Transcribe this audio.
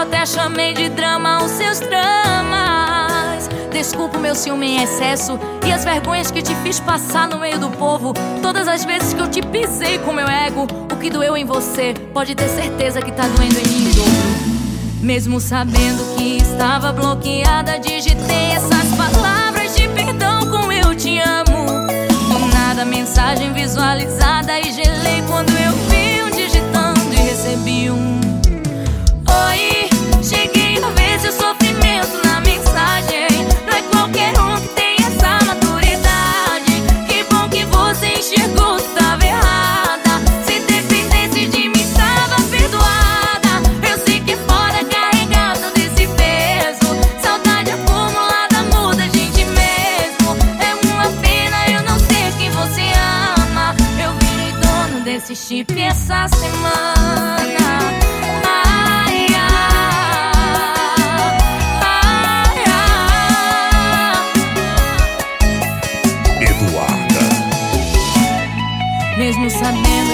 até chamei de drama os seus dramas. Desculpa o meu ciúme em excesso e as vergonhas que te fiz passar no meio do povo. Todas as vezes que eu te pisei com meu ego. O que doeu em você, pode ter certeza que tá doendo em mim em dobro. Mesmo sabendo que estava bloqueada, digitei essas palavras de perdão com eu te amo. Do nada, mensagem visualizada e gelei quando eu vi um digitando e recebi um oi. Cheguei a ver seu sofrimento na mensagem. Não é qualquer um que tem essa maturidade. Que bom que você enxergou que tava errada. Se dependesse de mim tava perdoada. Eu sei que é foda carregar todo esse peso. Saudade acumulada muda a gente mesmo. É uma pena eu não ser quem você ama. Eu virei dono desse chip essa semana. Mesmo sabendo